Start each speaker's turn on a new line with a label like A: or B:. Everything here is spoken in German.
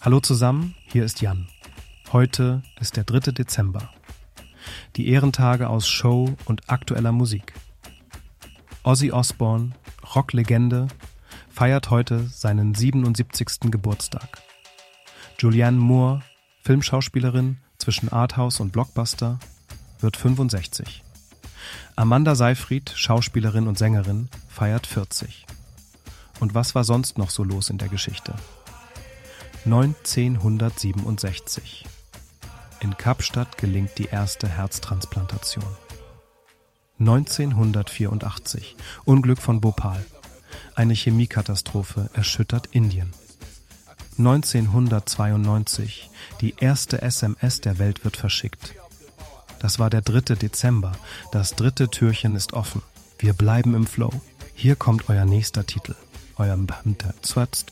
A: Hallo zusammen, hier ist Jan. Heute ist der 3. Dezember. Die Ehrentage aus Show und aktueller Musik. Ozzy Osbourne, Rocklegende, feiert heute seinen 77. Geburtstag. Julianne Moore, Filmschauspielerin zwischen Arthouse und Blockbuster, wird 65. Amanda Seyfried, Schauspielerin und Sängerin, feiert 40. Und was war sonst noch so los in der Geschichte? 1967. In Kapstadt gelingt die erste Herztransplantation. 1984. Unglück von Bhopal. Eine Chemiekatastrophe erschüttert Indien. 1992. Die erste SMS der Welt wird verschickt. Das war der 3. Dezember. Das 3. Türchen ist offen. Wir bleiben im Flow. Hier kommt euer nächster Titel. Euer Zwatzt.